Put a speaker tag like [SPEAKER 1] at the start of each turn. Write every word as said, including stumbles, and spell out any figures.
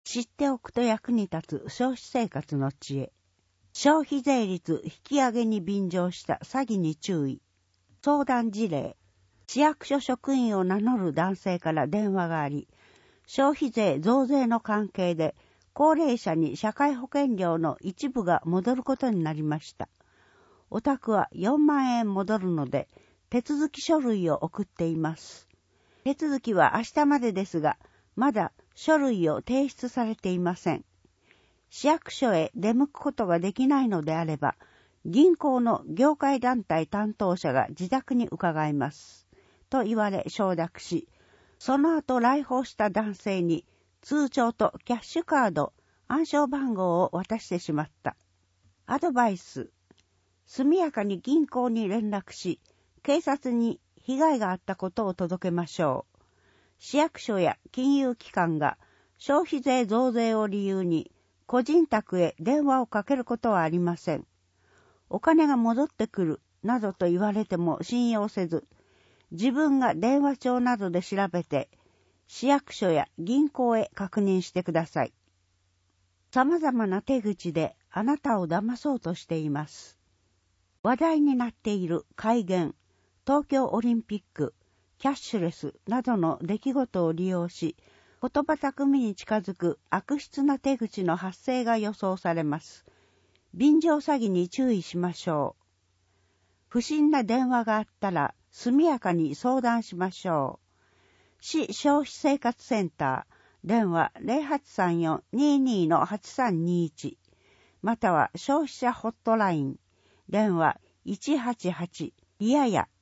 [SPEAKER 1] 知っておくと役に立つ消費生活の知恵。消費税率引き上げに便乗した詐欺に注意。相談事例。市役所職員を名乗る男性から電話があり、消費税増税の関係で高齢者に社会保険料の一部が戻ることになりました。お宅はよんまんえん戻るので手続き書類を送っています。手続きは明日までですが、まだ書類を提出されていません。市役所へ出向くことができないのであれば、銀行の業界団体担当者が自宅に伺います。と言われ承諾し、その後来訪した男性に通帳とキャッシュカード、暗証番号を渡してしまった。アドバイス。速やかに銀行に連絡し、警察に被害があったことを届けましょう。市役所や金融機関が消費税増税を理由に個人宅へ電話をかけることはありません。お金が戻ってくるなどと言われても信用せず、自分が電話帳などで調べて市役所や銀行へ確認してください。様々な手口であなたを騙そうとしています。話題になっている改元、東京オリンピック、キャッシュレスなどの出来事を利用し、言葉巧みに近づく悪質な手口の発生が予想されます。便乗詐欺に注意しましょう。不審な電話があったら速やかに相談しましょう。市消費生活センター、電話 ゼロはちさんよん にーにー はちさんにいち、または消費者ホットライン、電話いちはちはちいやや